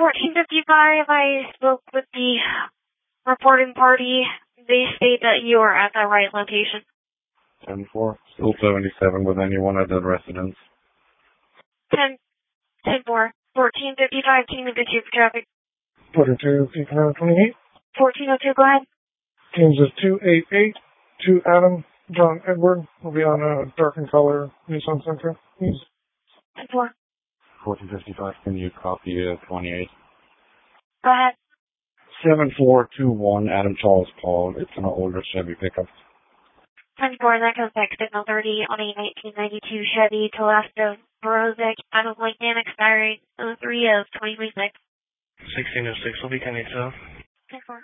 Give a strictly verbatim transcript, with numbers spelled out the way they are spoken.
fourteen fifty-five, I spoke with the reporting party. They state that you are at the right location. ten four, still seventy-seven with anyone at the residence. ten, ten four, fourteen fifty-five, team of the two for traffic. forty-two, twenty-eight. fourteen oh two, go ahead. Teams is two eight eight, two Adam, John Edward will be on a dark and color Nissan Sentra, please. ten four. fourteen fifty-five, can you copy uh, twenty-eight? Go ahead. seven four two one, Adam Charles Paul. It's an older Chevy pickup. ten four, that goes back signal thirty on a nineteen ninety-two Chevy Telesta Verozic out of Lake Dan expiring oh three of twenty twenty-six. sixteen oh six will be ten eight seven. ten four.